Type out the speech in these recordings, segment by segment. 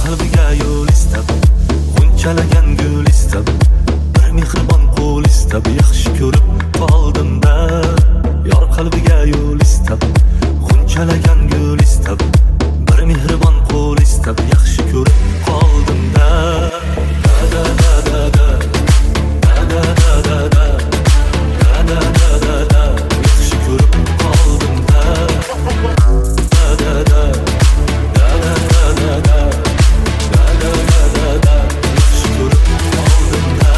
qalbiga yo'l istab, g'unchalagan gul istab, bir mehribon qo'l istab, yaxshi ko'rib qoldim-da. Yor qalbiga yo'l istab, g'unchalagan gul istab, bir mehribon qo'l istab, yaxshi ko'rib qoldim-da. Da da da da da da da da da da da da da yaxshi ko'rib qoldim-da. Da da da da da da da da da da yaxshi ko'rib qoldim-da.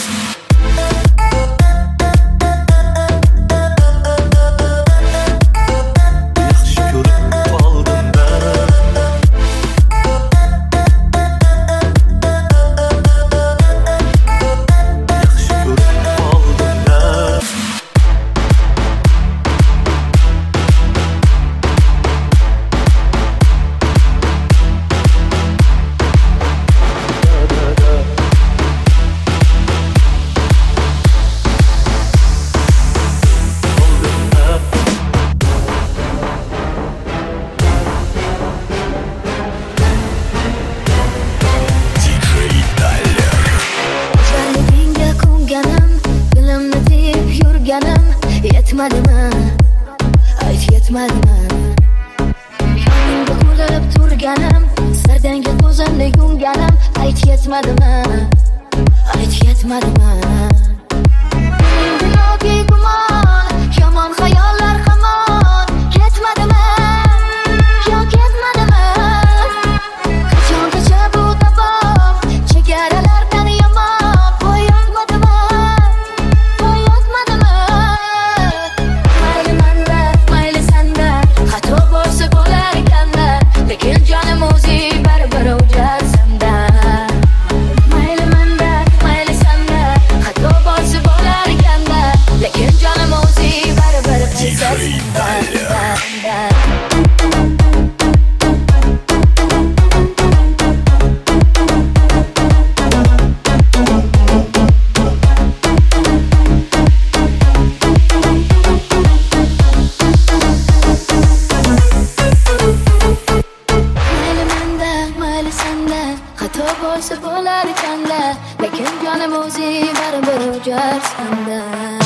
Yetmadimi? Ayt yetmadimi? Yoningda ko'rib turganim, sardanga ko'zimni yumganim, ayt yetmadimi? Ayt yetmadimi? Yo'qki gumon, yomon xayollar hamon, ketmadimi? Yo'q ketmadimi? Qachongacha bu davom, chegaralardan yomon, qo'yolmadimi? Lekin jonim o'zing baribir o'jarsan-da. Mayli manda, mayli sanda, xato bo'lsa bo'lar ekan-da. Lekin jonim o'zing baribir o'jarsan-da. Xato bo'lsa bo'lar ekan-da, lekin jonim o'zing baribir o'jarsan-da.